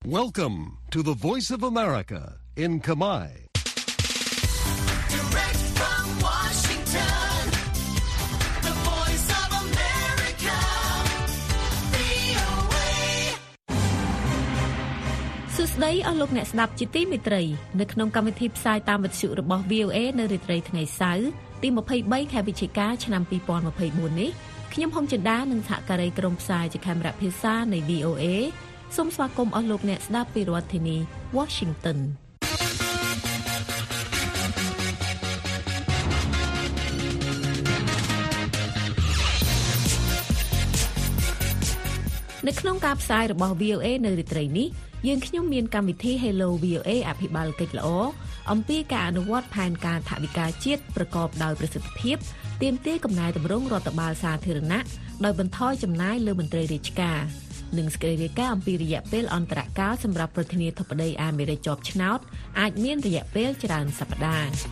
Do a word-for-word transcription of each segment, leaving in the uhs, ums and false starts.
Welcome to the Voice of America in Khmer. Direct from Washington, the Voice of America, វី អូ เอសួស្តីអស់លោកអ្នកស្ដាប់ជាទីមេត្រីនៅក្នុងកម្មវិធីផ្សាយតាមវិទ្យុរបស់ វី អូ เอ នៅរាត្រីថ្ងៃសៅរ៍ទីยี่สิบสามខែវិច្ឆិកាឆ្នាំยี่สิบยี่สิบสี่នេះខ្ញុំហុងចិន្តានិងសហការីក្រុមផ្សាយជាកាមេរ៉ាភាសានៃ វី អូ เอ សូមស្វាគមន៍អស់លោកអ្នកស្ដាប់ពីរដ្ឋធានី Washington នៅក្នុងការផ្សាយរបស់ វី អូ เอ នៅរាត្រីនេះយើងខ្ញុំមានកម្មវិធី Hello វី អូ เอ អភិបាលកិច្ចល្អអំពីការអនុវត្តផែនការថវិកាជាតិប្រកបដោយប្រសិទ្ធភាពទាមទារកំណែទម្រង់រដ្ឋបាលសាធារណៈដោយបន្ថយចំណាយលើមន្ត្រីរាជការនិងសេចក្តីរាយការណ៍អំពីរយៈពេលអន្តរកាលសម្រាប់ប្រធានាធិបតីអាមេរិកជាប់ឆ្នោតអាចមានរយៈពេលច្រើនសប្តាហ៍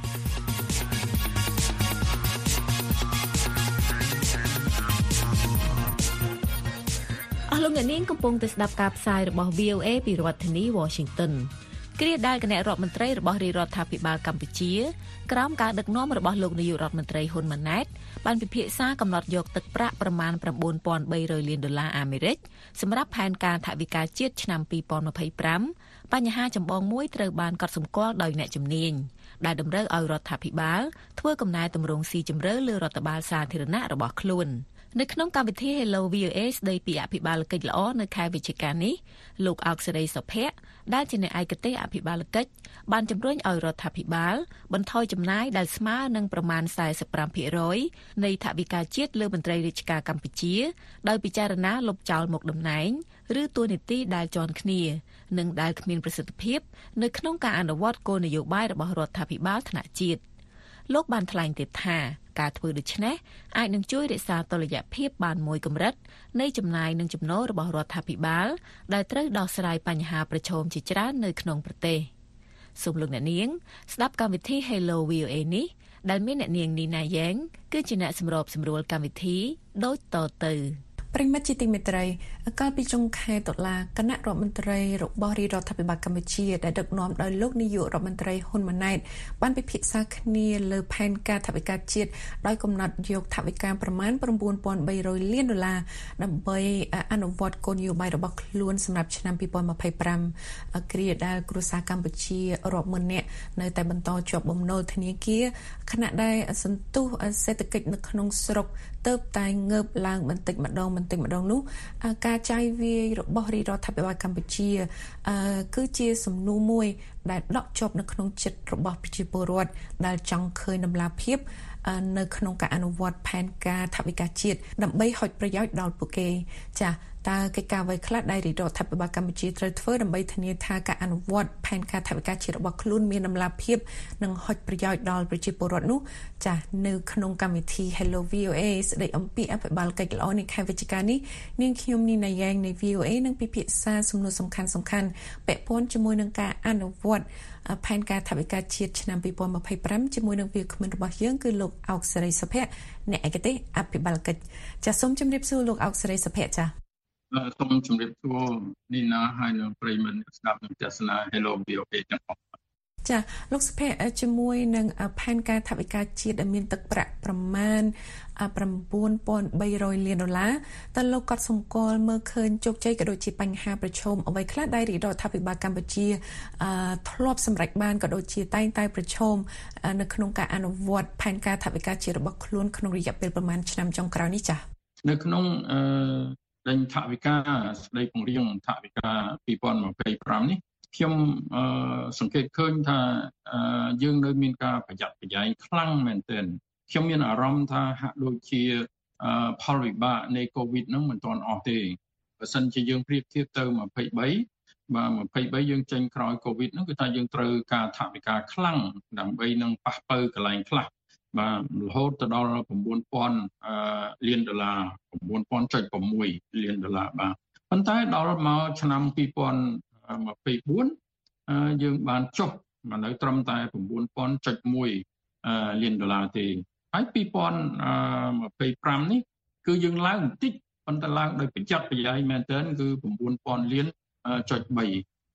អស់លោកអ្នកនាងកំពុងតែស្ដាប់ការផ្សាយរបស់ វី អូ เอ ពីរដ្ឋធានី Washington គ្រាដែលគណៈរដ្ឋមន្ត្រីរបស់រាជរដ្ឋាភិបាលកម្ពុជាក្រោមការដឹកនាំរបស់លោកនាយករដ្ឋមន្ត្រីហ៊ុនម៉ាណែតបានពិភាក្សាកំណត់យកទឹកប្រាក់ប្រមាណchín nghìn ba trămលានដុល្លារអាមេរិកសម្រាប់ផែនការថវិកាជាតិឆ្នាំยี่สิบยี่สิบห้าបញ្ហាចម្បងមួយត្រូវបានកត់សម្គាល់ដោយអ្នកជំនាញដែលតម្រូវឲ្យរដ្ឋាភិបាលធ្វើកំណែទម្រង់ស៊ីជម្រៅលើរដ្ឋបាលសាធារណៈរបស់ខ្លួននៅក្នុងកម្មវិធី Hello វី អូ เอ ស្ដីពីអភិបាលកិច្ចល្អនៅខែវិច្ឆិកានេះលោកអោកសេរីសុភ័ក្រដែលជាអ្នកឯកទេសអភិបាលកិច្ចបានជំរុញឲ្យរដ្ឋាភិបាលបន្ថយចំណាយដែលស្មើនឹងប្រមាណสี่สิบห้าភាគរយនៃថវិកាជាតិលើមន្ត្រីរាជការកម្ពុជាដោយពិចារណាលុបចោលមុខតំណែងឬតួនាទីដែលជាន់គ្នានិងដែលគ្មានប្រសិទ្ធភាពនៅក្នុងការអនុវត្តគោលនយោបាយរបស់រដ្ឋាភិបាលថ្នាក់ជាតិលោកបានថ្លែងទៀតថាការធ្វើដូច្នេះអាចនឹងជួយរក្សាតុល្យភាពបានមួយកម្រិតនៃចំណាយនិងចំណូលរបស់រដ្ឋាភិបាលដែលត្រូវដោះស្រាយបញ្ហាប្រឈមជាច្រើននៅក្នុងប្រទេសសូមលោកអ្នកនាងស្ដាប់កម្មវិធី Hello វី អូ เอ នេះដែលមានអ្នកនាងនីណាយ៉ែងគឺជាអ្នកសម្របសម្រួលកម្មវិធីដូចតទៅប្រិមិត្តជាទីមេត្រីកាលពីចុងខែតុលាគណៈរដ្ឋមន្ត្រីរបស់រាជរដ្ឋាភិបាលកម្ពុជាដែលដឹកនាំដោយលោកនាយករដ្ឋមន្ត្រីហ៊ុនម៉ាណែតបានពិភាក្សាគ្នាលើផែនការថវិកាជាតិដោយកំណត់យកថវិកាប្រមាណchín nghìn ba trămលានដុល្លារដើម្បីអនុវត្តគោលនយោបាយរបស់ខ្លួនសម្រាប់ឆ្នាំยี่สิบยี่สิบห้าគ្រាដែលគ្រួសារកម្ពុជារាប់ម៉ឺននាក់នៅតែបន្តជាប់បំណុលធនាគារខណៈដែលសន្ទុះសេដ្ឋកិច្ចនៅក្នុងស្រុកទៅតែងើបឡើងបន្តិចម្ដងបន្តិចម្ដងនោះការចាយវាយរបស់រាជរដ្ឋាភិបាលកម្ពុជាគឺជាសំណួរមួយដែលដក់ជាប់នៅក្នុងចិត្តរបស់ប្រជាពលរដ្ឋដែលចង់ឃើញដំណាភាពនៅក្នុងការអនុវត្តផែនការថវិកាជាតិដើម្បីហុចប្រយោជន៍ដល់ពួកគេចា៎តើកិច្ចការអ្វីខ្លះដែលរាជរដ្ឋាភិបាលកម្ពុជាត្រូវធ្វើដើម្បីធានាថាការអនុវត្តផែនការថវិកាជាតិរបស់ខ្លួនមានដំណាភាពនិងហុចប្រយោជន៍ដល់ប្រជាពលរដ្ឋនោះចា៎នៅក្នុងកម្មវិធី Hello វី អូ เอ ស្ដីអំពីអភិបាលកិច្ចល្អនៃខែវិច្ឆិកានេះនាងខ្ញុំនីណាយ៉ែងនៃ វី អូ เอ នឹងពិភាក្សាសំណួរសំខាន់សំខាន់ពាក់ព័ន្ធជាមួយនឹងការអនុវត្តផែនការថវិកាជាតិឆ្នាំยี่สิบยี่สิบห้าជាមួយនឹងវាគ្មិនរបស់យើងគឺលោកអោកសេរីសុភ័ក្រអ្នកឯកទេសអភិបាលកិច្ចចាសសូមជម្រាបសួរលោកអោកសេរីសុភ័ក្រចាសូមជម្រាបសួរនីណាហើយនឹងប្រិយមិត្តស្ដាប់នឹងទស្សនា Hello វី អូ เอ ទាំងអស់ចាលោកសុភ័ក្រជាមួយនឹងផែនការថវិកាជាតិដែលមានទឹកប្រាក់ប្រមាណchín nghìn ba trămលានដុល្លារតើលោកក៏សម្គាល់មើលឃើញជោគជ័យក៏ដូចជាបញ្ហាប្រឈមអ្វីខ្លះដែលរាជរដ្ឋាភិបាលកម្ពុជាធ្លាប់សម្រេចបានក៏ដូចជាតែងតែប្រឈមនៅក្នុងការអនុវត្តផែនការថវិកាជាតិរបស់ខ្លួនក្នុងរយៈពេលប្រមាណឆ្នាំចុងក្រោយនេះចានៅក្នុងអឺដេញថវិកាស្ដីពង្រៀងថវិកាยี่สิบยี่สิบห้าនេះខ្ញុំអឺសង្កេតឃើញថាយើងនៅមានការប្រយ័ត្នប្រយែងខ្លាំងមែនទែនខ្ញុំមានអារម្មណ៍ថាហាក់ដូចជាផលវិបាកនៃ COVID ហ្នឹងមិនទាន់អស់ទេបើសិនជាយើងប្រៀបធៀបទៅยี่สิบสามបាទยี่สิบสามយើងចេញក្រោយ COVID ហ្នឹងគឺថាយើងត្រូវការថវិកាខ្លាំងដើម្បីនឹងប៉ះប៉ូវកន្លែងខ្លះបាទរហូតទៅដល់chín nghìnលានដុល្លារchín nghìn không trăm sáuលានដុល្លារបាទប៉ុន្តែដល់មកឆ្នាំยี่สิบยี่สิบสี่យើងបានចុះមកនៅត្រឹមតែchín nghìn không trăm mộtលានដុល្លារទេហើយยี่สิบยี่สิบห้าនេះគឺយើងឡើងបន្តិចប៉ុន្តែឡើងដោយប្រយ័ត្នប្រយែងមែនទែនគឺchín nghìnលានចុច3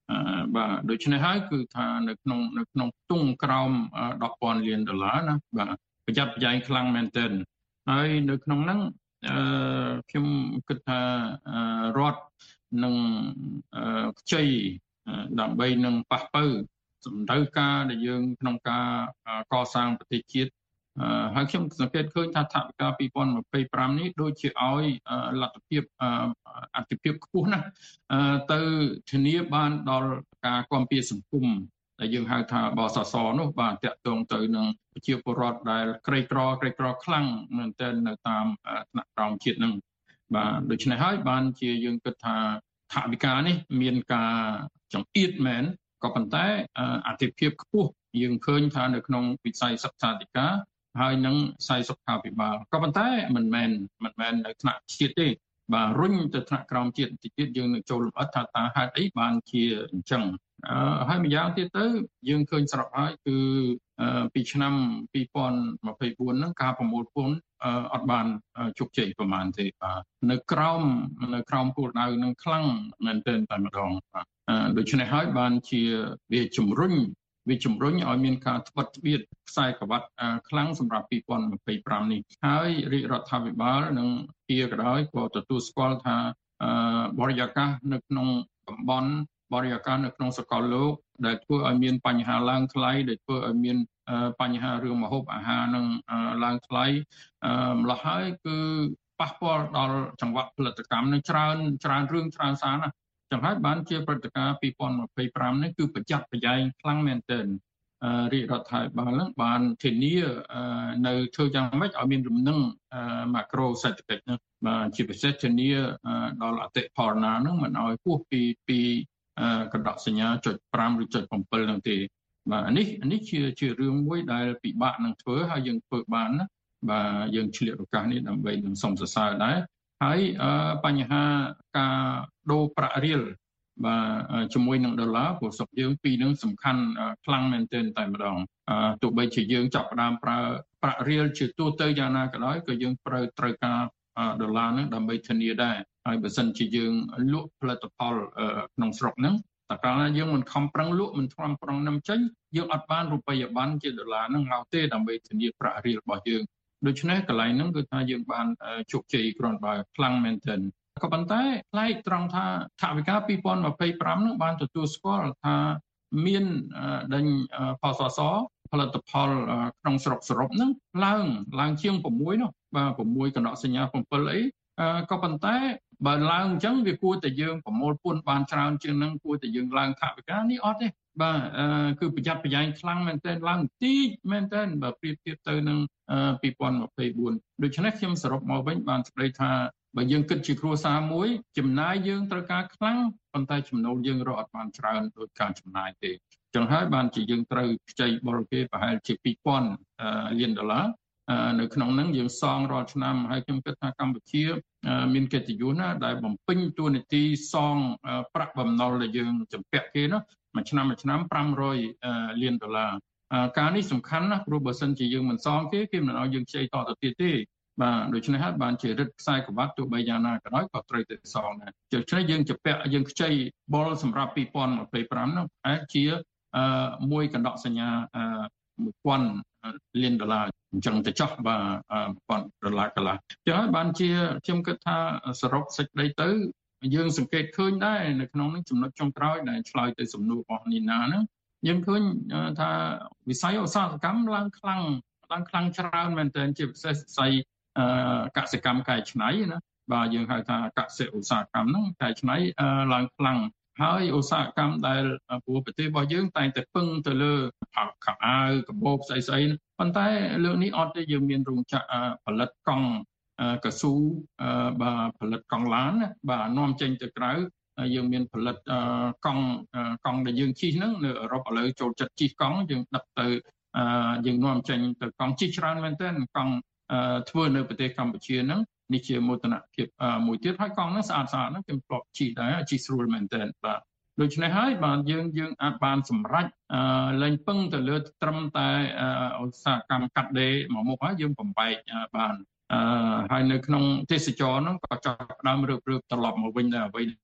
បាទដូច្នេះហើយគឺថានៅក្នុងនៅក្នុងខ្ទង់ក្រោមដប់ពាន់លានដុល្លារណាបាទប្រយ័ត្នប្រយែងខ្លាំងមែនទែនហើយនៅក្នុងហ្នឹងអឺខ្ញុំគិតថារដ្ឋនឹងខ្ចីដើម្បីនឹងប៉ះទៅសម្ដៅការដែលយើងក្នុងការកសាងប្រទេសជាតិហើយខ្ញុំសង្កេតឃើញថាថវិកាពីរពាន់ម្ភៃប្រាំនេះដូចជាឲ្យលទ្ធភាពអតិភិបខ្ពស់ណាស់ទៅធានាបានដល់ការគាំពារសង្គមដែលយើងហៅថាបសសនោះបាទតាក់ទងទៅនឹងប្រជាពលរដ្ឋដែលក្រីក្រក្រីក្រខ្លាំងមែនទែននៅតាមថ្នាក់ក្រោមជាតិនឹងបាទដូច្នេះហើយបានជាយើងគិតថាថវិកានេះមានការចង្អៀតមែនក៏ប៉ុន្តែអតិភិបខ្ពស់យើងឃើញថានៅក្នុងវិស័យសិក្សាធិការហើយនឹងផ្សាយសុខាភិបាលក៏ប៉ុន្តែមិនមែនមិនមែននៅថ្នាក់ជាតិទេបាទរុញទៅថ្នាក់ក្រោមជាតិតិចទៀតយើងនឹងចូលលម្អិតថាតើហេតុអីបានជាអញ្ចឹងហើយម្យ៉ាងទៀតទៅយើងឃើញស្រាប់ហើយគឺពីឆ្នាំពីរពាន់ម្ភៃបួនហ្នឹងការប្រមូលពន្ធអត់បានជោគជ័យប្រហែលទេបាទនៅក្រោមនៅក្រោមគោលដៅនឹងខ្លាំងមែនទែនតែម្ដងបាទដូច្នេះហើយបានជាវាជំរុញវាជំរុញឲ្យមានការត្បិតត្បៀតខ្សែក្រវ៉ាត់ខ្លាំងសម្រាប់ពីរពាន់ម្ភៃប្រាំនេះហើយរាជរដ្ឋាភិបាលនឹងជាក៏ដោយក៏ទទួលស្គាល់ថាបរិយាកាសនៅក្នុងតំបន់បរិយាកាសនៅក្នុងសកលលោកដែលធ្វើឲ្យមានបញ្ហាឡើងថ្លៃដែលធ្វើឲ្យមានបញ្ហារឿងម្ហូបអាហារនឹងឡើងថ្លៃម្ល៉េះហើយគឺប៉ះពាល់ដល់ចង្វាក់ផលិតកម្មនឹងច្រើនច្រើនរឿងច្រើនសារណាចឹងហើយបានជាព្រឹត្តិការណ៍ពីរពាន់ម្ភៃប្រាំនេះគឺប្រយ័ត្នប្រយែងខ្លាំងមែនទែនរាជរដ្ឋាភិបាលនឹងបានធានានៅធ្វើយ៉ាងម៉េចឲ្យមានលំនឹងម៉ាក្រូសេដ្ឋកិច្ចនោះបាទជាពិសេសធានាដល់អតិផរណានឹងមិនឲ្យហួសពីពីកណ្ដកសញ្ញាចុចប្រាំឬចុច7នោះទេបាទនេះនេះជាជារឿងមួយដែលពិបាកនឹងធ្វើហើយយើងធ្វើបានណាបាទយើងឆ្លៀតឱកាសនេះដើម្បីនឹងសូមសរសើរដែរហើយបញ្ហាការដូរប្រាក់រៀលបាទជាមួយនឹងដុល្លារព្រោះស្រុកយើងពីរនឹងសំខាន់ខ្លាំងមែនទែនតែម្ដងទោះបីជាយើងចាប់ផ្ដើមប្រើប្រាក់រៀលជាទូទៅយ៉ាងណាក៏ដោយក៏យើងត្រូវត្រូវការដុល្លារនឹងដើម្បីធានាដែរហើយបើសិនជាយើងលក់ផលិតផលក្នុងស្រុកហ្នឹងតែកាលណាយើងមិនខំប្រឹងលក់មិនខំប្រឹងនាំចេញយើងអត់បានរូបិយប័ណ្ណជាដុល្លារហ្នឹងមកទេដើម្បីធានាប្រាក់រៀលរបស់យើងដូច្នេះកន្លែងហ្នឹងគឺថាយើងបានជោគជ័យគ្រាន់បើខ្លាំងមែនទែនក៏ប៉ុន្តែផ្លែកត្រង់ថាថវិកាពីរពាន់ម្ភៃប្រាំហ្នឹងបានទទួលស្គាល់ថាមានដេញផសសផលិតផលក្នុងស្រុកសរុបហ្នឹងឡើងឡើងជាង6នោះបាទ6កណ្ដកសញ្ញា7អីក៏ប៉ុន្តែបើឡើងអញ្ចឹងវាគួរតែយើងប្រមូលពន្ធបានច្រើនជាងហ្នឹងគួរតែយើងឡើងថវិកានេះអត់ទេបាទគឺប្រយ័ត្នប្រយែងខ្លាំងមែនទែនឡើងតិចមែនទែនបើប្រៀបធៀបទៅនឹងពីរពាន់ម្ភៃបួនដូច្នេះខ្ញុំសរុបមកវិញបានស្ដីថាបើយើងគិតជាគ្រួសារមួយចំណាយយើងត្រូវការខ្លាំងប៉ុន្តែចំណូលយើងរកអត់បានច្រើនដោយការចំណាយទេចឹងហើយបានជាយើងត្រូវខ្ចីបរទេសប្រហែលជាពីរពាន់លានដុល្លារនៅក្នុងហ្នឹងយើងសងរាល់ឆ្នាំហើយខ្ញុំគិតថាកម្ពុជាមានកិត្តិយសណាស់ដែលបំពេញតួនាទីសងប្រាក់បំណុលដែលយើងចម្ពាក់គេនោះមួយឆ្នាំមួយឆ្នាំប្រាំរយលានដុល្លារការនេះសំខាន់ណាស់ព្រោះបើសិនជាយើងមិនសងគេគេមិនឲ្យយើងខ្ចីតទៅទៀតទេបាទដូច្នេះហើយបានជារឹតខ្សែក្រវ៉ាត់ទោះបីយ៉ាងណាក៏ដោយក៏ត្រូវតែសងដែរដូច្នេះយើងចម្ពាក់យើងខ្ចីបុលសម្រាប់ពីរពាន់ម្ភៃប្រាំនោះអាចជាមួយកណ្ដកសញ្ញាមួយពាន់លានដុល្លារអញ្ចឹងទៅចោះបាទពាន់ដុល្លារកន្លះចឹងហើយបានជាខ្ញុំគិតថាសរុបសេចក្តីទៅយើងសង្កេតឃើញដែរនៅក្នុងនេះចំណុចចុងក្រោយដែលឆ្លើយទៅសំណួររបស់នីណាហ្នឹងយើងឃើញថាវិស័យឧស្សាហកម្មឡើងខ្លាំងឡើងខ្លាំងច្រើនមែនទែនជាពិសេសវិស័យកសិកម្មកែច្នៃណាបាទយើងហៅថាកសិឧស្សាហកម្មហ្នឹងកែច្នៃឡើងខ្លាំងហើយឧស្សាហកម្មដែលព្រោះប្រទេសរបស់យើងតែងតែពឹងទៅលើផលខោអាវកាបូបស្អីស្អីប៉ុន្តែលើកនេះអត់ទេយើងមានរោងចក្រផលិតកង់កស៊ូបាទផលិតកង់ឡានបាទនាំចេញទៅក្រៅយើងមានផលិតកង់កង់ដែលយើងជិះហ្នឹងនៅអឺរ៉ុបឥឡូវចូលចិត្តជិះកង់យើងដឹកទៅយើងនាំចេញទៅកង់ជិះច្រើនមែនទែនកង់ធ្វើនៅប្រទេសកម្ពុជាហ្នឹងនេះជាមោទនភាពមួយទៀតហើយកង់ហ្នឹងស្អាតស្អាតហ្នឹងខ្ញុំធ្លាប់ជិះដែរជិះស្រួលមែនទែនបាទដូច្នេះហើយបាទយើងយើងអាចបានសម្រេចលែងពឹងទៅលើត្រឹមតែឧស្សាហកម្មកាត់ដេរមួយមុខហើយយើងបំបែកបានហើយនៅក្នុងទេសចរហ្នឹងក៏ចាប់ផ្ដើមរើបរើបត្រឡប់មកវិញដែរអ្វី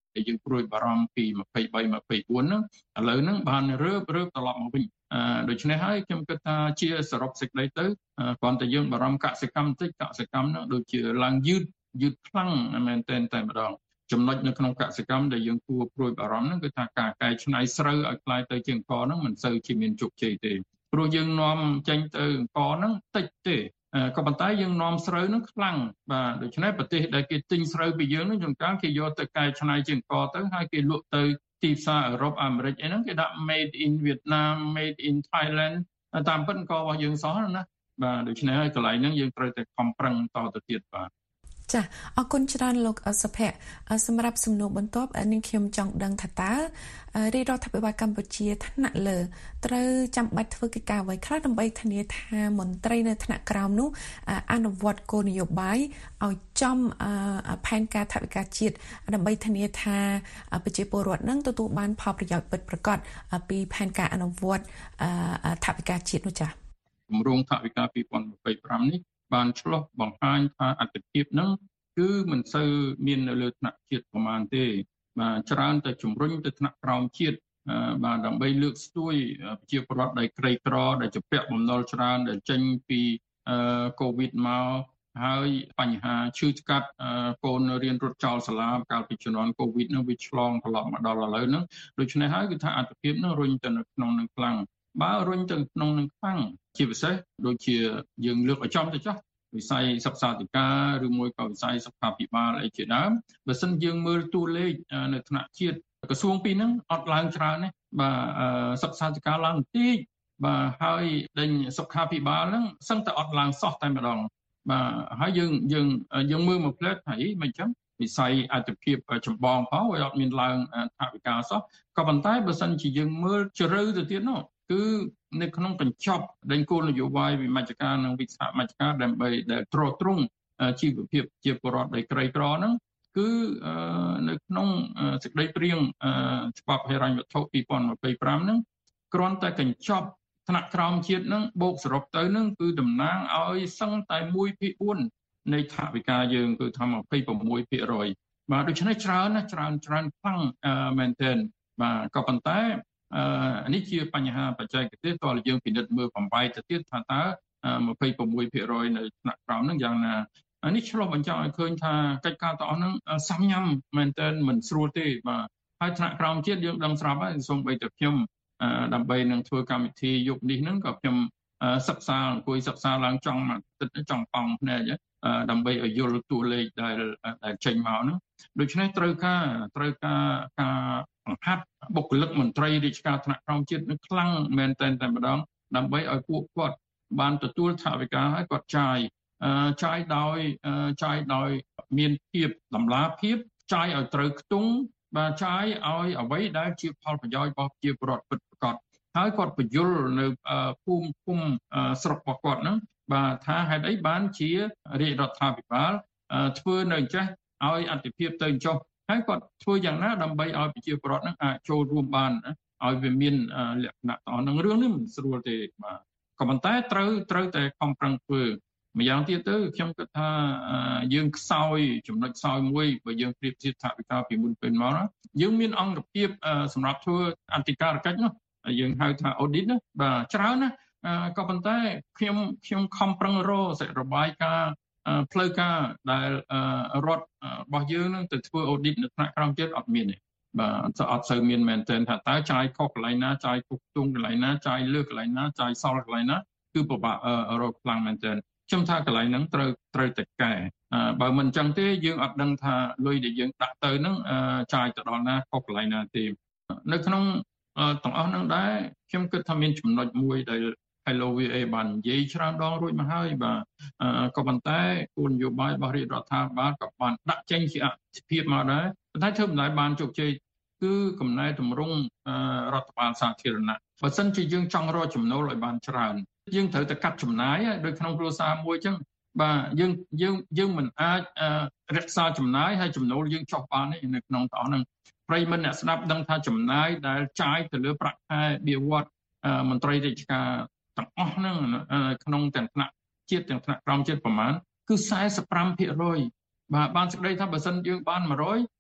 ដែលយើងព្រួយបារម្ភពីยี่สิบสาม ยี่สิบสี่ហ្នឹងឥឡូវហ្នឹងបានរើបរើបត្រឡប់មកវិញអឺដូច្នេះហើយខ្ញុំគិតថាជាសរុបសេចក្តីទៅគ្រាន់តែយើងបារម្ភកសិកម្មបន្តិចកសិកម្មហ្នឹងដូចជាឡើងយឺតយឺតខ្លាំងមែនទែនតែម្ដងចំណុចនៅក្នុងកសិកម្មដែលយើងគួរព្រួយបារម្ភហ្នឹងគឺថាការកែច្នៃស្រូវឲ្យខ្លាយទៅជាអង្គរហ្នឹងមិនសូវជាមានជោគជ័យទេព្រោះយើងនាំចេញទៅអង្គរហ្នឹងតិចទេក៏ប៉ុន្តែយើងនាំស្រូវហ្នឹងខ្លាំងបាទដូច្នេះប្រទេសដែលគេទិញស្រូវពីយើងហ្នឹងជួនកាលគេយកទៅកែច្នៃជាអង្គរទៅហើយគេលក់ទៅទីផ្សារអឺរ៉ុបអាមេរិកអីហ្នឹងគេដាក់ made in Vietnam made in Thailand តាមពិតអង្គររបស់យើងសោះណាបាទដូច្នេះហើយកន្លែងហ្នឹងយើងត្រូវតែខំប្រឹងតទៅទៀតបាទចាអរគុណច្រើនលោកសុភ័ក្រសម្រាប់សំណួរបន្ទាប់នេះខ្ញុំចង់ដឹងថាតើរាជរដ្ឋាភិបាលកម្ពុជាថ្នាក់លើត្រូវចាំបាច់ធ្វើកិច្ចការអ្វីខ្លះដើម្បីធានាថាមន្ត្រីនៅថ្នាក់ក្រោមនោះអនុវត្តគោលនយោបាយឲ្យចំផែនការថវិកាជាតិដើម្បីធានាថាប្រជាពលរដ្ឋនឹងទទួលបានផលប្រយោជន៍ពិតប្រាកដពីផែនការអនុវត្តថវិកាជាតិនោះចា៎គម្រោងថវិកាยี่สิบยี่สิบห้าនេះបានឆ្លុះបង្ហាញថាអតិភិបហ្នឹងគឺមិនសូវមាននៅលើថ្នាក់ជាតិប្រមាណទេបាទច្រើនតែជំរុញទៅថ្នាក់ក្រោមជាតិបាទដើម្បីលើកស្ទួយប្រជាពលរដ្ឋដែលក្រីក្រដែលជាពាក់បំណុលច្រើនដែលចេញពីកូវីដមកហើយបញ្ហាឈឺស្កាត់កូនរៀនរត់ចោលសាលាកាលពីជំនាន់កូវីដហ្នឹងវាឆ្លងត្រឡប់មកដល់ឥឡូវហ្នឹងដូច្នេះហើយគឺថាអតិភិបហ្នឹងរុញទៅនៅក្នុងនឹងខ្លាំងបើរុញទៅក្នុងនឹងខ្លាំងជាពិសេសដូចជាយើងលើកឲ្យចំទៅចោះវិស័យសិក្សាធិការឬមួយក៏វិស័យសុខាភិបាលអីជាដើមបើសិនយើងមើលតួលេខនៅថ្នាក់ជាតិក្រសួងពីរហ្នឹងអត់ឡើងច្រើនទេបាទសិក្សាធិការឡើងបន្តិចបាទហើយដេញសុខាភិបាលហ្នឹងសឹងតែអត់ឡើងសោះតែម្ដងបាទហើយយើងយើងយើងមើលមកផ្លែថាអីមិនចឹងវិស័យអតិភិបចម្បងផងវាអត់មានឡើងថវិកាសោះក៏ប៉ុន្តែបើសិនជាយើងមើលជ្រៅទៅទៀតនោះគឺនៅក្នុងកញ្ចប់ដេញគោលនយោបាយវិមជ្ឈការនិងវិសាមជ្ឈការដើម្បីដែលទ្រទ្រង់ជីវភាពជាពលរដ្ឋដែលក្រីក្រហ្នឹងគឺនៅក្នុងសេចក្តីព្រាងច្បាប់ហិរញ្ញវត្ថុยี่สิบยี่สิบห้าហ្នឹងគ្រាន់តែកញ្ចប់ថ្នាក់ក្រោមជាតិហ្នឹងបូកសរុបទៅហ្នឹងគឺតំណាងឲ្យសឹងតែoneភាគfourនៃថវិកាយើងគឺថាยี่สิบหกភាគរយបាទដូច្នេះច្រើនណាស់ច្រើនច្រើនខ្លាំងមែនទែនបាទក៏ប៉ុន្តែនេះជាបញ្ហាបច្ចេកទេសតើយើងពិនិត្យមើលបំបែកទៅទៀតថាតើยี่สิบหกភាគរយនៅថ្នាក់ក្រោមហ្នឹងយ៉ាងណានេះឆ្លុះបញ្ចាំងឲ្យឃើញថាកិច្ចការទាំងអស់ហ្នឹងសាំញ៉ាំមែនទែនមិនស្រួលទេបាទហើយថ្នាក់ក្រោមជាតិយើងដឹងស្រាប់ហើយសូម្បីតែខ្ញុំដើម្បីនឹងធ្វើកម្មវិធីយុគនេះហ្នឹងក៏ខ្ញុំសិក្សាអង្គុយសិក្សាឡើងចង់មកទឹកចង់ប៉ង់ភ្នែកដើម្បីឲ្យយល់តួលេខដែលដែលចេញមកហ្នឹងដូច្នេះត្រូវការត្រូវការការបង្ហាត់បុគ្គលិកមន្ត្រីរាជការថ្នាក់ក្រោមជាតិនឹងខ្លាំងមែនតែតែម្ដងដើម្បីឲ្យពួកគាត់បានទទួលថវិកាហើយគាត់ចាយចាយដោយចាយដោយមានភាពតម្លាភាពចាយឲ្យត្រូវខ្ទង់បាទចាយឲ្យអ្វីដែលជាផលប្រយោជន៍របស់ប្រជាពលរដ្ឋពិតប្រាកដហើយគាត់បញ្យល់នៅភូមិភូមិស្រុករបស់គាត់ហ្នឹងបាទថាហេតុអីបានជារាជរដ្ឋាភិបាលធ្វើនៅអញ្ចេះឲ្យអតិភិបទៅចុះហើយគាត់ធ្វើយ៉ាងណាដើម្បីឲ្យប្រជាពលរដ្ឋហ្នឹងអាចចូលរួមបានឲ្យវាមានលក្ខណៈទាំងហ្នឹងរឿងនេះមិនស្រួលទេបាទក៏ប៉ុន្តែត្រូវត្រូវតែខំប្រឹងធ្វើម្យ៉ាងទៀតទៅខ្ញុំគិតថាយើងខ្សោយចំណុចខ្សោយមួយបើយើងប្រៀបធៀបថវិកាពីមុនពេលមកណាយើងមានអង្គភាពសម្រាប់ធ្វើអន្តរកិច្ចនោះយើងហៅថា audit ណាបាទច្រើនណាក៏ប៉ុន្តែខ្ញុំខ្ញុំខំប្រឹងរកសេចក្តីរបាយការណ៍ផ្លូវការដែលរដ្ឋរបស់យើងនឹងទៅធ្វើ audit នៅថ្នាក់ក្រោមជាតិអត់មានទេបាទអត់សូវមានមែនទែនថាតើចាយខុសកន្លែងណាចាយគុកទុំកន្លែងណាចាយលើកកន្លែងណាចាយសល់កន្លែងណាគឺពិបាករកខ្លាំងមែនទែនខ្ញុំថាកន្លែងហ្នឹងត្រូវត្រូវតែកែបើមិនអញ្ចឹងទេយើងអត់ដឹងថាលុយដែលយើងដាក់ទៅហ្នឹងចាយទៅដល់ណាខុសកន្លែងណាទេនៅក្នុងទាំងអស់ហ្នឹងដែរខ្ញុំគិតថាមានចំណុចមួយដែល Hello วี เอ បាននិយាយច្រើនដងរួចមកហើយបាទក៏ប៉ុន្តែគោលនយោបាយរបស់រាជរដ្ឋាភិបាលក៏បានដាក់ចេញជាអធិភាពមកដែរប៉ុន្តែធ្វើមិនដែរបានជោគជ័យគឺកំណែតម្រង់រដ្ឋបាលសាធារណៈបើសិនជាយើងចង់រកចំណូលឲ្យបានច្រើនយើងត្រូវតែកាត់ចំណាយដោយក្នុងគ្រួសារមួយអញ្ចឹងបាទយើងយើងយើងមិនអាចរក្សាចំណាយហើយចំណូលយើងចុះបានទេនៅក្នុងតោះហ្នឹងប្រិយមិត្តអ្នកស្ដាប់ដឹងថាចំណាយដែលចាយទៅលើប្រាក់ខែបៀវត្សមន្ត្រីរាជការទាំងអស់ហ្នឹងក្នុងទាំងថ្នាក់ជាតិទាំងថ្នាក់ក្រោមជាតិប្រមាណគឺforty-fiveភាគរយបាទបានសេចក្តីថាបើសិនយើងបានone hundred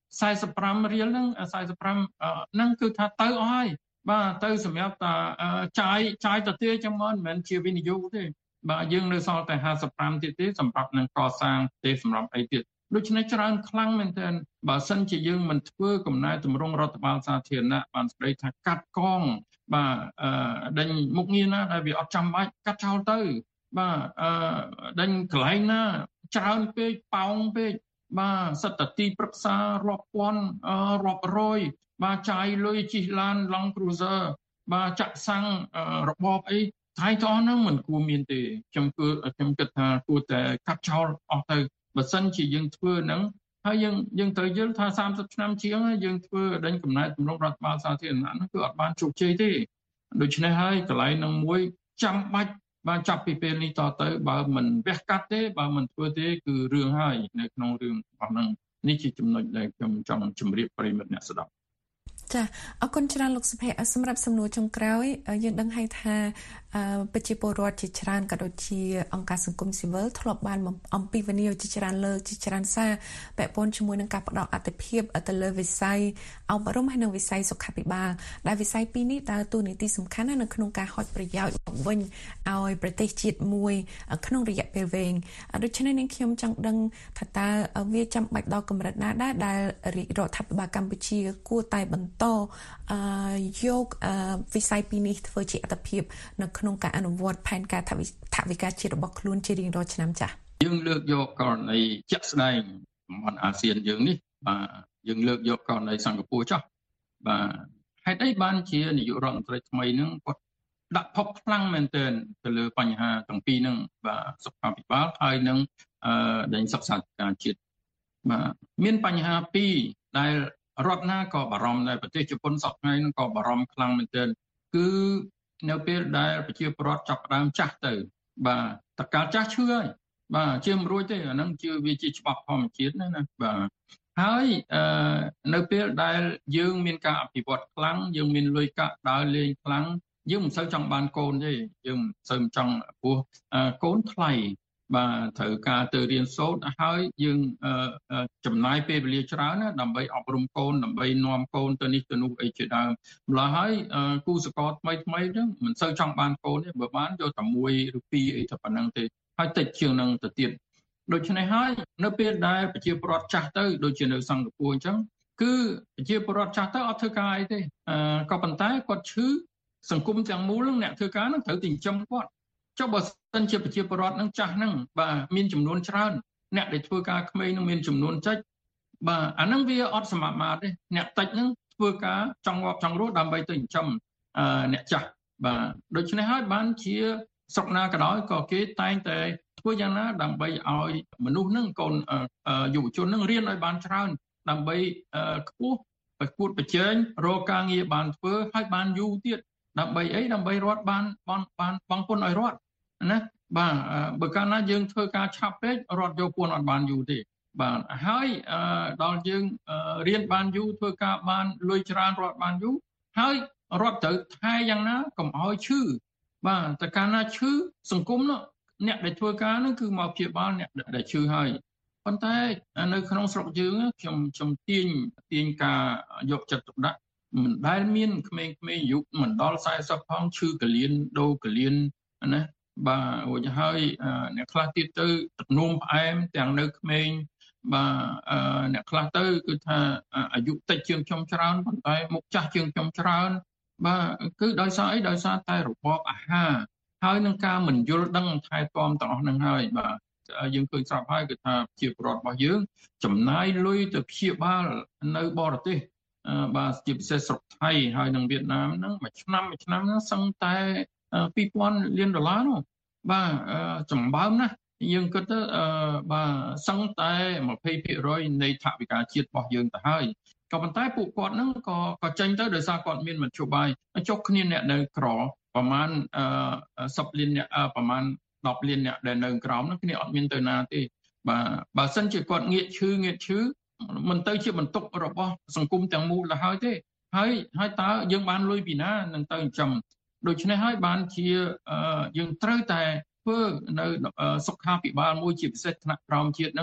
45រៀលហ្នឹង45ហ្នឹងគឺថាទៅអស់ហើយបាទទៅសម្រាប់តាចាយចាយទៅទៀតចឹងមកមិនមែនជាវិនិយោគទេបាទយើងនៅសល់តែ55ទៀតទេសម្រាប់នឹងកសាងទេសម្រាប់អីទៀតដូច្នេះច្រើនខ្លាំងមែនទែនបើសិនជាយើងមិនធ្វើកំណែតម្រង់រដ្ឋបាលសាធារណៈបានស្ដីថាកាត់កងបាទអឺដេញមុខងារណាដែលវាអត់ចាំបាច់កាត់ចោលទៅបាទអឺដេញកន្លែងណាច្រើនពេកប៉ោងពេកបាទសិតតទីប្រឹក្សារាប់ពាន់រាប់រយបាទចាយលុយជិះឡាន Land Cruiser បាទចាក់សាំងរបបអីថៃតអស់ហ្នឹងមិនគួរមានទេខ្ញុំគួរខ្ញុំគិតថាគួរតែកាត់ចោលអស់ទៅបើសិនជាយើងធ្វើហ្នឹងហើយយើងយើងត្រូវយល់ថា30ឆ្នាំជាងយើងធ្វើដេញកំណែតម្រង់រដ្ឋបាលសាធារណៈហ្នឹងគឺអត់បានជោគជ័យទេដូច្នេះហើយកន្លែងហ្នឹងមួយចាំបាច់បានចាប់ពីពេលនេះតទៅបើមិនវះកាត់ទេបើមិនធ្វើទេគឺរឿងហើយនៅក្នុងរឿងរបស់ហ្នឹងនេះជាចំណុចដែលខ្ញុំចង់ជម្រាបប្រិយមិត្តអ្នកស្ដាប់ចាអរគុណច្រើនលោកសុភ័ក្រសម្រាប់សំណួរចុងក្រោយយើងដឹងហើយថាប្រជាពលរដ្ឋជាច្រើនក៏ដូចជាអង្គការសង្គមស៊ីវិលធ្លាប់បានអំពីវិនិយោគជាច្រើនលើកជាច្រើនសារពាក់ព័ន្ធជាមួយនឹងការផ្តល់អត្ថប្រយោជន៍ទៅលើវិស័យអប់រំហើយនិងវិស័យសុខាភិបាលដែលវិស័យពីរនេះដើរតួនាទីសំខាន់នៅក្នុងការហុចប្រយោជន៍មកវិញឲ្យប្រទេសជាតិមួយក្នុងរយៈពេលវែងដូច្នេះនាងខ្ញុំចង់ដឹងថាតើវាចាំបាច់ដល់កម្រិតណាដែរដែលរដ្ឋាភិបាលកម្ពុជាគួរតែបន្តតយកវិស័យពីរនេះធ្វើជាអត្ថប្រយោជន៍នៅក្នុងការអនុវត្តផែនការថវិកាជាតិរបស់ខ្លួនជារៀងរាល់ឆ្នាំចា៎យើងលើកយកករណីជាក់ស្ដែងតំបន់អាស៊ានយើងនេះបាទយើងលើកយកករណីសិង្ហបុរីចុះបាទហេតុអីបានជានាយករដ្ឋមន្ត្រីថ្មីហ្នឹងគាត់ដាក់ភពខ្លាំងមែនទែនទៅលើបញ្ហាទាំងពីរហ្នឹងបាទសុខាភិបាលហើយនឹងអឺដែនសិក្សាការជាតិបាទមានបញ្ហាពីរដែលរដ្ឋណាក៏បារម្ភដែរប្រទេសជប៉ុនសពថ្ងៃហ្នឹងក៏បារម្ភខ្លាំងមែនទែនគឺនៅពេលដែលប្រជាពលរដ្ឋចាប់ផ្ដើមចាស់ទៅបាទតកាលចាស់ឈឺហើយបាទជាមិនរួចទេអាហ្នឹងជាវាជាច្បាប់ធម្មជាតិណាណាបាទហើយអឺនៅពេលដែលយើងមានការអភិវឌ្ឍខ្លាំងយើងមានលុយកាក់ដើរលេងខ្លាំងយើងមិនសូវចង់បានកូនទេយើងមិនសូវចង់ពោះកូនថ្លៃបាទត្រូវការទៅរៀនសូត្រហើយយើងចំណាយពេលវេលាច្រើនណាដើម្បីអប់រំកូនដើម្បីនាំកូនទៅនេះទៅនោះអីជាដើមម្ល៉េះហើយគូសកលថ្មីថ្មីហ្នឹងមិនសូវចង់បានកូនទេបើបានយកតែមួយឬពីរអីទៅប៉ុណ្ណឹងទេហើយតិចជាងនឹងទៅទៀតដូច្នេះហើយនៅពេលដែលប្រជាពលរដ្ឋចាស់ទៅដូចជានៅសិង្ហបុរីអញ្ចឹងគឺប្រជាពលរដ្ឋចាស់ទៅអត់ធ្វើការអីទេក៏ប៉ុន្តែគាត់ឈឺសង្គមទាំងមូលហ្នឹងអ្នកធ្វើការហ្នឹងត្រូវតែចិញ្ចឹមគាត់ចុះបើសិនជាប្រជាពលរដ្ឋនឹងចាស់ហ្នឹងបាទមានចំនួនច្រើនអ្នកដែលធ្វើការក្មេងនឹងមានចំនួនតិចបាទអាហ្នឹងវាអត់សមមាត្រទេអ្នកតិចហ្នឹងធ្វើការចង់ងាប់ចង់រស់ដើម្បីទៅចិញ្ចឹមអ្នកចាស់បាទដូច្នេះហើយបានជាស្រុកណាក៏ដោយក៏គេតែងតែធ្វើយ៉ាងណាដើម្បីឲ្យមនុស្សហ្នឹងកូនយុវជនហ្នឹងរៀនឲ្យបានច្រើនដើម្បីខ្ពស់ប្រកួតប្រជែងរកការងារបានធ្វើឲ្យបានយូរទៀតដើម្បីអីដើម្បីរត់បានបានបានបងពុនឲ្យរត់ណាបាទបើកាលណាយើងធ្វើការឆាប់ពេករត់យកពុនអត់បានយូរទេបាទហើយដល់យើងរៀនបានយូរធ្វើការបានលុយច្រើនរត់បានយូរហើយរត់ត្រូវថែយ៉ាងណាកុំឲ្យឈឺបាទតែកាលណាឈឺសង្គមនោះអ្នកដែលធ្វើការនោះគឺមកព្យាបាលអ្នកដែលឈឺហើយប៉ុន្តែនៅក្នុងស្រុកយើងខ្ញុំខ្ញុំទាញទាញការយកចិត្តទុកដាក់មិនដែលមានក្មេងៗអាយុមិនដល់40ផងឈឺកលៀនដូរកលៀនណាបាទរួចហើយអ្នកខ្លះទៀតទៅទឹកនោមផ្អែមទាំងនៅក្មេងបាទអ្នកខ្លះទៅគឺថាអាយុតិចជាងខ្ញុំច្រើនប៉ុន្តែមុខចាស់ជាងខ្ញុំច្រើនបាទគឺដោយសារអីដោយសារតែរបបអាហារហើយនឹងការមិនយល់ដឹងថែទាំទាំងអស់ហ្នឹងហើយបាទយើងឃើញស្រាប់ហើយគឺថាជាប្រវត្តិរបស់យើងចំណាយលុយទៅព្យាបាលនៅបរទេសបាទជាពិសេសស្រុកថៃហើយនិងវៀតណាមហ្នឹងមួយឆ្នាំមួយឆ្នាំហ្នឹងសឹងតែពីរពាន់លានដុល្លារនោះបាទចម្បើមណាស់យើងគិតទៅបាទសឹងតែยี่สิบเปอร์เซ็นต์ នៃថវិកាជាតិរបស់យើងទៅហើយក៏ប៉ុន្តែពួកគាត់ហ្នឹងក៏ក៏ចេញទៅដោយសារគាត់មានមធ្យោបាយចុះគ្នាអ្នកនៅក្រប្រហែលสิบលានអ្នកប្រហែលដប់លានអ្នកដែលនៅក្រោមហ្នឹងគ្នាអត់មានទៅណាទេបាទបើសិនជាគាត់ងាកឈឺងាកឈឺមិនទៅជាបន្ទុករបស់សង្គមទាំងមូលទៅហើយទេហើយហើយតើយើងបានលុយពីណានឹងទៅចិញ្ចឹមដូច្នេះហើយបានជាយើងត្រូវតែធ្វើនៅសុខាភិបាលមួយជាពិសេសថ្នាក់ក្រោមជាតិនឹង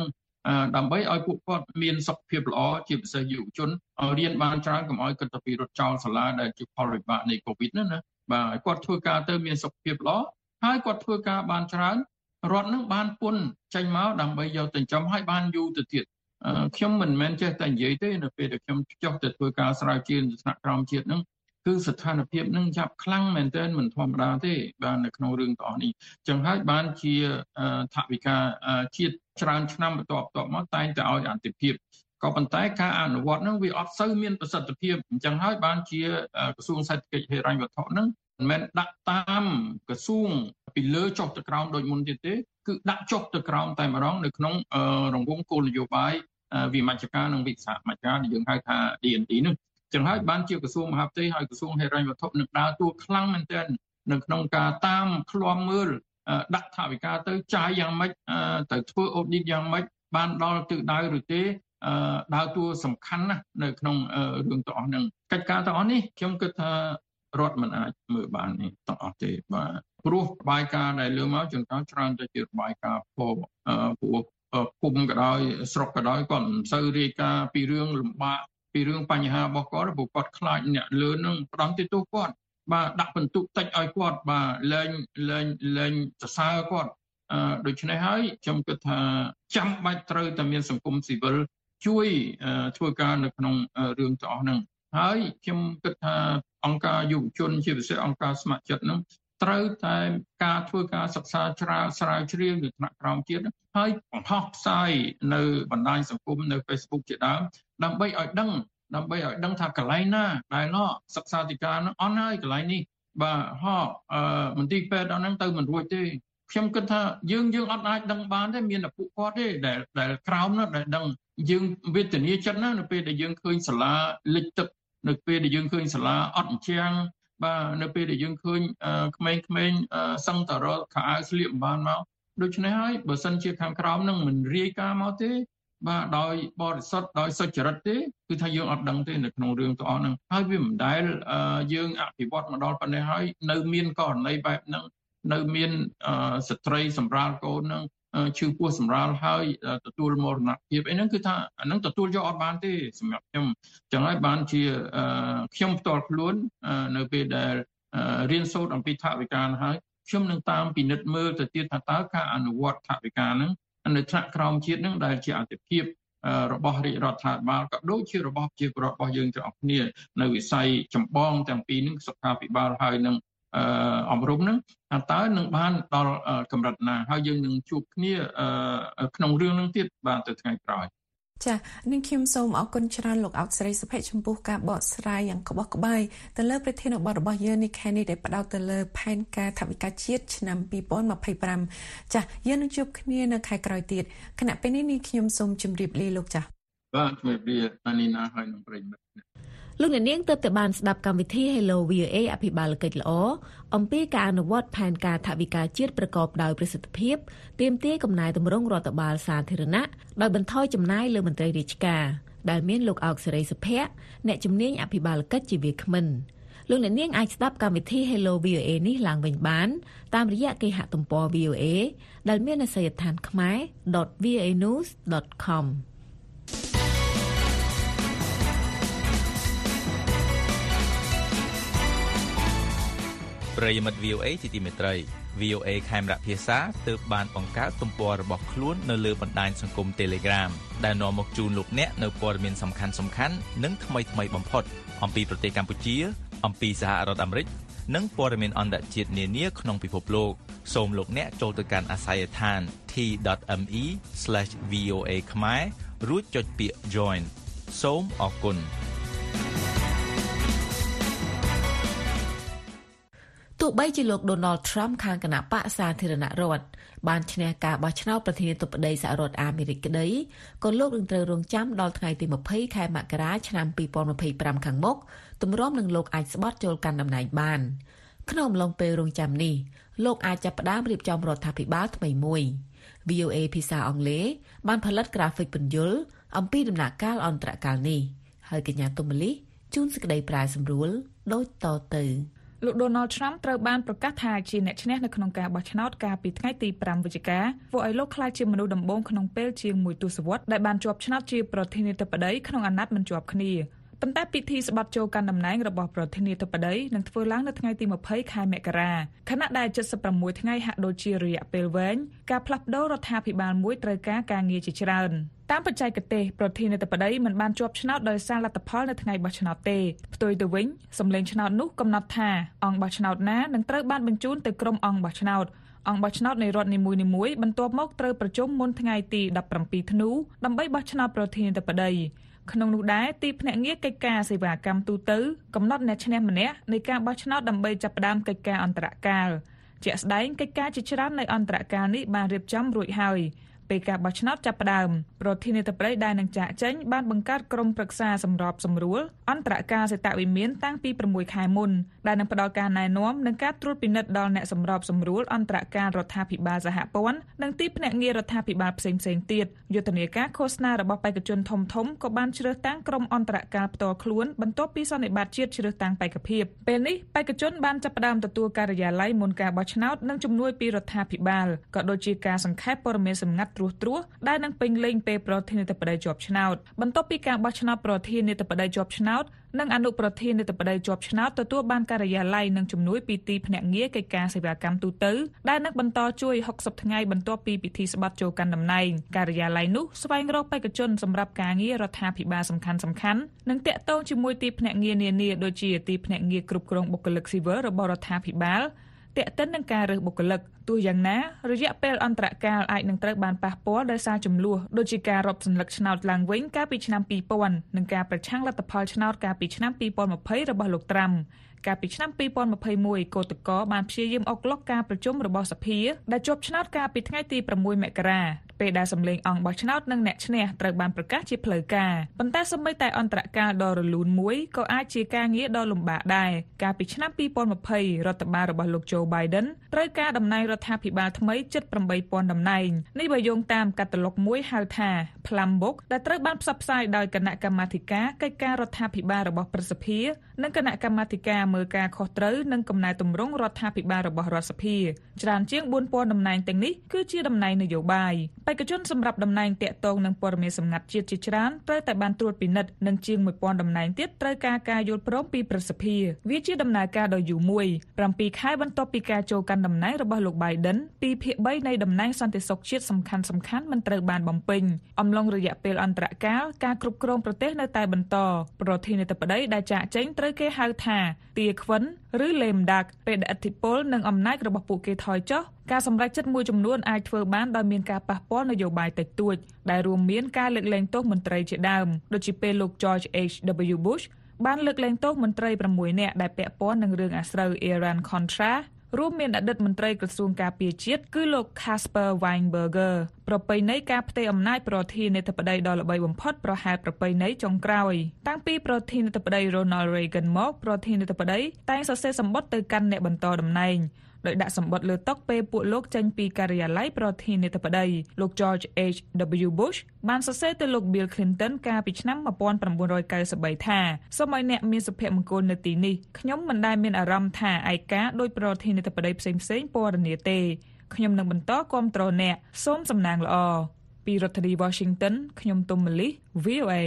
ដើម្បីឲ្យពួកគាត់មានសុខភាពល្អជាពិសេសយុវជនរៀនបានច្រើនកុំឲ្យគិតទៅពីរត់ចោលសាលាដែលជាផលវិបាកនៃ COVID ហ្នឹងណាបាទគាត់ធ្វើការទៅមានសុខភាពល្អហើយគាត់ធ្វើការបានច្រើនរដ្ឋនឹងបានពន្ធចេញមកដើម្បីយកទៅចិញ្ចឹមឲ្យបានយូរទៅទៀតខ្ញុំមិនមែនចេះតែនិយាយទេនៅពេលដែលខ្ញុំចុះទៅធ្វើការស្រាវជ្រាវនៅថ្នាក់ក្រោមជាតិហ្នឹងគឺស្ថានភាពនឹងចាប់ខ្លាំងមែនទែនមិនធម្មតាទេបាទនៅក្នុងរឿងទាំងអស់នេះចឹងហើយបានជាថវិកាជាតិច្រើនឆ្នាំបន្ទាប់បន្ទាប់មកតែងតែឲ្យអន្តរភាពក៏ប៉ុន្តែការអនុវត្តហ្នឹងវាអត់សូវមានប្រសិទ្ធភាពអញ្ចឹងហើយបានជាក្រសួងសេដ្ឋកិច្ចហិរញ្ញវត្ថុហ្នឹងមិនមែនដាក់តាមក្រសួងពីលើចុះទៅក្រោមដូចមុនទៀតទេគឺដាក់ចុះទៅក្រោមតែម្ដងនៅក្នុងរង្វង់គោលនយោបាយវិមជ្ឈការនិងវិសាមជ្ឈការដែលយើងហៅថា D and T នោះចឹងហើយបានជាក្រសួងមហាផ្ទៃហើយក្រសួងហិរញ្ញវត្ថុនឹងដើរតួខ្លាំងមែនទែននៅក្នុងការតាមឃ្លាំមើលដាក់ថវិកាទៅចាយយ៉ាងម៉េចទៅធ្វើ audit យ៉ាងម៉េចបានដល់ទិសដៅឬទេដើរតួសំខាន់ណាស់នៅក្នុងរឿងទាំងអស់ហ្នឹងកិច្ចការទាំងអស់នេះខ្ញុំគិតថារដ្ឋមិនអាចមើលបាននេះទាំងអស់ទេបាទព្រោះរបាយការណ៍ដែលលើមកជួនកាលច្រើនតែជារបាយការណ៍ពោពួកគុំក៏ដោយស្រុកក៏ដោយគាត់មិនសូវរាយការណ៍ពីរឿងលំបាកពីរឿងបញ្ហារបស់គាត់ព្រោះគាត់ខ្លាចអ្នកលើនឹងផ្ដំទីទូគាត់បាទដាក់បន្ទុកតិចឲ្យគាត់បាទលែងលែងលែងសរសើរគាត់ដូច្នេះហើយខ្ញុំគិតថាចាំបាច់ត្រូវតែមានសង្គមស៊ីវិលជួយធ្វើការនៅក្នុងរឿងទាំងអស់ហ្នឹងហើយខ្ញុំគិតថាអង្គការយុវជនជាពិសេសអង្គការស្ម័គ្រចិត្តហ្នឹងត្រូវតែការធ្វើការសិក្សាជ្រាវស្រាវជ្រាវនៅថ្នាក់ក្រោមជាតិហើយបង្ហោះផ្សាយនៅបណ្ដាញសង្គមនៅ Facebook ជាដើមដើម្បីឲ្យដឹងដើម្បីឲ្យដឹងថាកន្លែងណាដែលណោះសិក្សាធិការនោះអន់ហើយកន្លែងនេះបាទហោមន្ទីរពេទ្យដល់ហ្នឹងទៅមិនរួចទេខ្ញុំគិតថាយើងយើងអត់អាចដឹងបានទេមានតែពួកគាត់ទេដែលដែលក្រោមនោះដែលដឹងយើងវេទនាចិត្តណានៅពេលដែលយើងឃើញសាលាលិចទឹកនៅពេលដែលយើងឃើញសាលាអត់អញ្ចាំងបាទនៅពេលដែលយើងឃើញក្មេងៗសឹងតរខោអាវស្លៀកមិនបានមកដូច្នេះហើយបើសិនជាខាងក្រោមនឹងមិនរាយការណ៍មកទេបាទដោយបរិសុទ្ធដោយសុចរិតទេគឺថាយើងអត់ដឹងទេនៅក្នុងរឿងទាំងអស់ហ្នឹងហើយវាមិនដែលយើងអភិវឌ្ឍមកដល់ប៉ុណ្ណេះហើយនៅមានករណីបែបហ្នឹងនៅមានស្ត្រីសម្រាលកូនហ្នឹងឈឺពោះសម្រាលហើយទទួលមរណភាពអីហ្នឹងគឺថាអាហ្នឹងទទួលយកអត់បានទេសម្រាប់ខ្ញុំចឹងហើយបានជាខ្ញុំផ្ទាល់ខ្លួននៅពេលដែលរៀនសូត្រអំពីថវិកាហ្នឹងហើយខ្ញុំនឹងតាមពិនិត្យមើលទៅទៀតថាតើការអនុវត្តថវិកាហ្នឹងនៅថ្នាក់ក្រោមជាតិហ្នឹងដែលជាអតិភិបរបស់រាជរដ្ឋាភិបាលក៏ដូចជារបស់ប្រជាពលរដ្ឋរបស់យើងទាំងអស់គ្នានៅវិស័យចម្បងទាំងពីរហ្នឹងសុខាភិបាលហើយនឹងអប់រំហ្នឹងតើនឹងបានដល់កម្រិតណាហើយយើងនឹងជួបគ្នាក្នុងរឿងហ្នឹងទៀតបាទទៅថ្ងៃក្រោយចានឹងខ្ញុំសូមអរគុណច្រើនលោកអោកស្រីសុភ័ក្រចំពោះការបកស្រាយយ៉ាងក្បោះក្បាយទៅលើប្រធានបទរបស់យើងនេះខែនេះដែលផ្ដោតទៅលើផែនការថវិកាជាតិឆ្នាំពីរពាន់ម្ភៃប្រាំចាយើងនឹងជួបគ្នានៅខែក្រោយទៀតគណៈពេលនេះនេះខ្ញុំសូមជម្រាបលាលោកចាបាទជម្រាបលាតានីណាហើយនឹងប្រិយមិត្តលោកអ្នកនាងទើបតែបានស្ដាប់កម្មវិធី Hello វី អូ เอ អភិបាលកិច្ចល្អអំពីការអនុវត្តផែនការថវិកាជាតិប្រកបដោយប្រសិទ្ធភាពទាមទារកំណែទម្រង់រដ្ឋបាលសាធារណៈដោយបន្ថយចំណាយលើមន្ត្រីរាជការដែលមានលោកអោកសេរីសុភ័ក្រអ្នកជំនាញអភិបាលកិច្ចជាវាគ្មិនលោកអ្នកនាងអាចស្ដាប់កម្មវិធី Hello វី អូ เอ នេះឡើងវិញបានតាមរយៈគេហទំព័រ វី អូ เอ ដែលមានអាសយដ្ឋាន khmae ដុត វី អូ เอ news ដុត com ប្រិយមិត្ត វី អូ เอ ជាទីមេត្រី វី អូ เอ ខេមរៈភាសាទើបបានបង្កើតទំព័ររបស់ខ្លួននៅលើបណ្ដាញសង្គម Telegram ដែលនាំមកជូនលោកអ្នកនៅព័ត៌មានសំខាន់ៗនិងថ្មីៗបំផុតអំពីប្រទេសកម្ពុជាអំពីសហរដ្ឋអាមេរិកនិងព័ត៌មានអន្តរជាតិនានាក្នុងពិភពលោកសូមលោកអ្នកចូលទៅកាន់អាសយដ្ឋាន t dot m e slash v o a khmae រួចចុចពាក្យ join សូមអរគុណទោះបីជាលោក Donald Trump ខាងគណៈបកសាធារណរដ្ឋបានឈ្នះការបោះឆ្នោតប្រធានាធិបតីសហរដ្ឋអាមេរិកក្តីក៏លោកនឹងត្រូវរងចាំដល់ថ្ងៃទីម្ភៃខែមករាឆ្នាំពីរពាន់ម្ភៃប្រាំខាងមុខទម្រាំនឹងលោកអាចស្បត់ចូលកាន់តំណែងបានក្នុងអំឡុងពេលរងចាំនេះលោកអាចចាប់ផ្ដើមរៀបចំរដ្ឋាភិបាលថ្មីមួយ វី អូ เอ ភាសាអង់គ្លេសបានផលិតក្រាហ្វិកពន្យល់អំពីដំណាក់កាលអន្តរកាលនេះហើយកញ្ញាទុំមលីជូនសេចក្តីប្រាយសម្រួលដូចតទៅលោក Donald Trump ត្រូវបានប្រកាសថាជាអ្នកឈ្នះនៅក្នុងការបោះឆ្នោតកាលពីថ្ងៃទី5វិច្ឆិកាធ្វើឲ្យលោកក្លាយជាមនុស្សដំបូងក្នុងពេលជាងមួយទសវត្សរ៍ដែលបានជាប់ឆ្នោតជាប្រធានាធិបតីក្នុងអាណត្តិមិនជាប់គ្នាប៉ុន្តែពិធីស្បត់ចូលកាន់តំណែងរបស់ប្រធានាធិបតីនឹងធ្វើឡើងនៅថ្ងៃទី20ខែមករាខណៈដែល76ថ្ងៃហាក់ដូចជារយៈពេលវែងការផ្លាស់ប្តូររដ្ឋាភិបាលមួយត្រូវការការងារជាច្រើនតាមបច្ចេកទេសប្រធានាធិបតីមិនបានជាប់ឆ្នោតដោយសារលទ្ធផលនៅថ្ងៃបោះឆ្នោតទេផ្ទុយទៅវិញសម្លេងឆ្នោតនោះកំណត់ថាអង្គបោះឆ្នោតណានឹងត្រូវបានបញ្ជូនទៅក្រុមអង្គបោះឆ្នោតអង្គបោះឆ្នោតនៃរដ្ឋនីមួយៗបន្ទាប់មកត្រូវប្រជុំមុនថ្ងៃទី17ធ្នូដើម្បីបោះឆ្នោតប្រធានាធិបតីក្នុងនោះដែរទីភ្នាក់ងារកិច្ចការសេវាកម្មទូទៅកំណត់អ្នកឈ្នះម្នាក់នៃការបោះឆ្នោតដើម្បីចាប់ផ្ដើមកិច្ចការអន្តរកាលជាក់ស្ដែងកិច្ចការជាច្រើននៅអន្តរកាលនេះបានរៀបចំរួចហើយពេលការបោះឆ្នោតចាប់ផ្ដើមប្រធានាធិបតីដែលនឹងចាកចេញបានបង្កើតក្រុមប្រឹក្សាសម្របសម្រួលអន្តរកាលសេតវិមានតាំងពី6ខែមុនដែលនឹងផ្ដល់ការណែនាំនិងការត្រួតពិនិត្យដល់អ្នកសម្របសម្រួលអន្តរកាលរដ្ឋាភិបាលសហព័ន្ធនិងទីភ្នាក់ងាររដ្ឋាភិបាលផ្សេងៗទៀតយុទ្ធនាការឃោសនារបស់បេក្ខជនធំធំក៏បានជ្រើសតាំងក្រុមអន្តរកាលផ្ទាល់ខ្លួនបន្ទាប់ពីសន្និបាតជាតិជ្រើសតាំងបេក្ខភាពពេលនេះបេក្ខជនបានចាប់ផ្ដើមទទួលការិយាល័យមុនការបោះឆ្នោតនិងជំនួយពីរដ្ឋាភិបាលក៏ដូចជាការសង្ខេបព័ត៌មានសម្ងាត់ត្រួសត្រាសដែលនឹងពេញលេញពេលប្រធានាធិបតីជាប់ឆ្នោតបន្ទាប់ពីការបោះឆ្នោតប្រធានាធិបតីជាប់ឆ្នោតនិងអនុប្រធានាធិបតីជាប់ឆ្នោតទទួលបានការិយាល័យនិងជំនួយពីទីភ្នាក់ងារកិច្ចការសេវាកម្មទូទៅដែលនឹងបន្តជួយ60ថ្ងៃបន្ទាប់ពីពិធីស្បត់ចូលកាន់តំណែងការិយាល័យនោះស្វែងរកបេក្ខជនសម្រាប់ការងាររដ្ឋាភិបាលសំខាន់សំខាន់និងតាក់ទងជាមួយទីភ្នាក់ងារនានាដូចជាទីភ្នាក់ងារគ្រប់គ្រងបុគ្គលិកស៊ីវិលរបស់រដ្ឋាភិបាលទាក់ទិននឹងការរើសបុគ្គលិកទោះយ៉ាងណារយៈពេលអន្តរកាលអាចនឹងត្រូវបានប៉ះពាល់ដោយសារចំនួនដូចជាការរាប់សន្លឹកឆ្នោតឡើងវិញកាលពីឆ្នាំពីរពាន់និងការប្រឆាំងលទ្ធផលឆ្នោតកាលពីឆ្នាំពីរពាន់ยี่สิบរបស់លោកត្រាំកាលពីឆ្នាំពីរពាន់ยี่สิบเอ็ดកោតក្របានព្យាយាមអុកឡុកការប្រជុំរបស់សភាដែលជាប់ឆ្នោតកាលពីថ្ងៃទី6មករាពេលដែលសម្លេងអង្គបោះឆ្នោតនិងអ្នកឈ្នះត្រូវបានប្រកាសជាផ្លូវការប៉ុន្តែសូម្បីតែអន្តរកាលដ៏រលូនមួយក៏អាចជាការងារដ៏លំបាកដែរកាលពីឆ្នាំពីរពាន់ยี่สิบរដ្ឋបាលរបស់លោក Joe Biden ត្រូវការតំណែងរដ្ឋាភិបាលថ្មីជិតeight thousandតំណែងនេះបើយោងតាមកាតាឡុកមួយហៅថា Plum Book ដែលត្រូវបានផ្សព្វផ្សាយដោយគណៈកម្មាធិការកិច្ចការរដ្ឋាភិបាលរបស់ព្រឹទ្ធសភានិងគណៈកម្មាធិការមើលការខុសត្រូវនិងកំណែទម្រង់រដ្ឋាភិបាលរបស់រដ្ឋសភាច្រើនជាងfour thousandតំណែងទាំងនេះគឺជាតំណែងនយោបាយបេក្ខជនសម្រាប់តំណែងតាក់ទងនឹងព័ត៌មានសម្ងាត់ជាតិជាច្រើនត្រូវតែបានត្រួតពិនិត្យនិងជាងone thousandតំណែងទៀតត្រូវការការយល់ព្រមពីព្រឹទ្ធសភាវាជាដំណើរការដ៏យូរមួយsevenខែបន្ទាប់ពីការចូលកាន់តំណែងរបស់លោក Biden twoភាគthreeនៃតំណែងសន្តិសុខជាតិសំខាន់សំខាន់មិនត្រូវបានបំពេញអំឡុងរយៈពេលអន្តរកាលការគ្រប់គ្រងប្រទេសនៅតែបន្តប្រធានាធិបតីដែលចាកចេញត្រូវគេហៅថាទាខ្វិនឬលេមដាក់ពេលដែលឥទ្ធិពលនិងអំណាចរបស់ពួកគេថយចុះការសម្រេចចិត្តមួយចំនួនអាចធ្វើបានដោយមានការប៉ះពាល់នយោបាយតិចតួចដែលរួមមានការលើកលែងទោសមន្ត្រីជាដើមដូចជាពេលលោក George H W Bush បានលើកលែងទោសមន្ត្រីsixនាក់ដែលពាក់ព័ន្ធនឹងរឿងអាស្រូវ Iran Contra រួមមានអតីតមន្ត្រីក្រសួងការពារជាតិគឺលោក Casper Weinberger ប្រពៃណីការផ្ទេរអំណាចប្រធានាធិបតីដ៏ល្បីបំផុតប្រហែលប្រពៃណីចុងក្រោយតាំងពីប្រធានាធិបតី Ronald Reagan មកប្រធានាធិបតីតែងសរសេរសម្បត្តិទៅកាន់អ្នកបន្តតំណែងដោយដាក់សម្បត្តិលើតុពេលពួកលោកចេញពីការិយាល័យប្រធានាធិបតីលោក George H W Bush បានសរសេរទៅលោក Bill Clinton កាលពីឆ្នាំnineteen ninety-threeថាសូមឲ្យអ្នកមានសុភមង្គលនៅទីនេះខ្ញុំមិនដែលមានអារម្មណ៍ថាឯកាដោយប្រធានាធិបតីផ្សេងៗពណ៌នាទេខ្ញុំនឹងបន្តគាំទ្រអ្នកសូមសំណាងល្អពីរដ្ឋធានី Washington ខ្ញុំទុំមលី V O A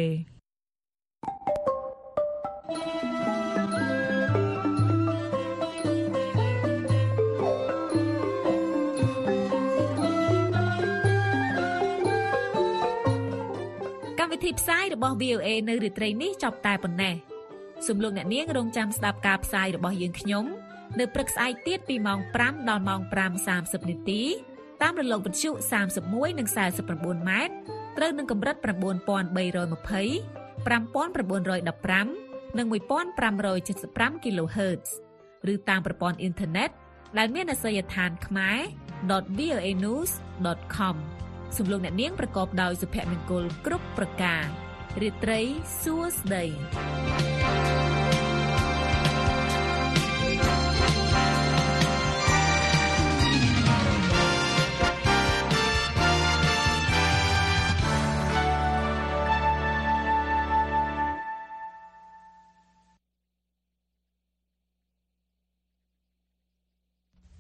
កម្មវិធីផ្សាយរបស់ V O A នៅរាត្រីនេះចប់តែប៉ុណ្ណេះសូមលោកអ្នកនាងរងចាំស្ដាប់ការផ្សាយរបស់យើងខ្ញុំនៅព្រឹកស្អែកទៀតពីម៉ោងfiveដល់ម៉ោងfive thirtyនាទីតាមរលកវិទ្យុthirty-oneនិងforty-nineម៉ែត្រត្រូវនឹងកម្រិតnine thousand three hundred twenty, five thousand nine hundred fifteenនិងfifteen seventy-five គីឡូហឺតซ์ឬតាមប្រព័ន្ធអ៊ីនធឺណិតដែលមានអាសយដ្ឋាន ខ្មែរ .v o a news .com សូមលោកអ្នកនាងប្រកបដោយសុភមង្គលគ្រប់ប្រការរាត្រីសួស្តី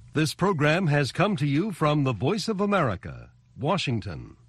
This program has come to you from the Voice of America, Washington.